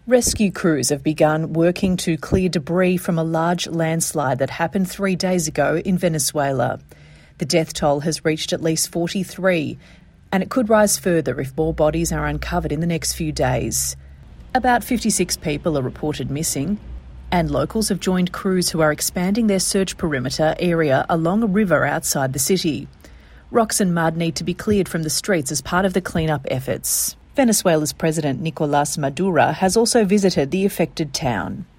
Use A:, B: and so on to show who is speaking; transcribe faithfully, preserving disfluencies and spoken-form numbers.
A: Rescue crews have begun working to clear debris from a large landslide that happened three days ago in Venezuela. The death toll has reached at least forty-three, and it could rise further if more bodies are uncovered in the next few days. About fifty-six people are reported missing, and locals have joined crews who are expanding their search perimeter area along a river outside the city. Rocks and mud need to be cleared from the streets as part of the clean-up efforts. Venezuela's President Nicolás Maduro has also visited the affected town.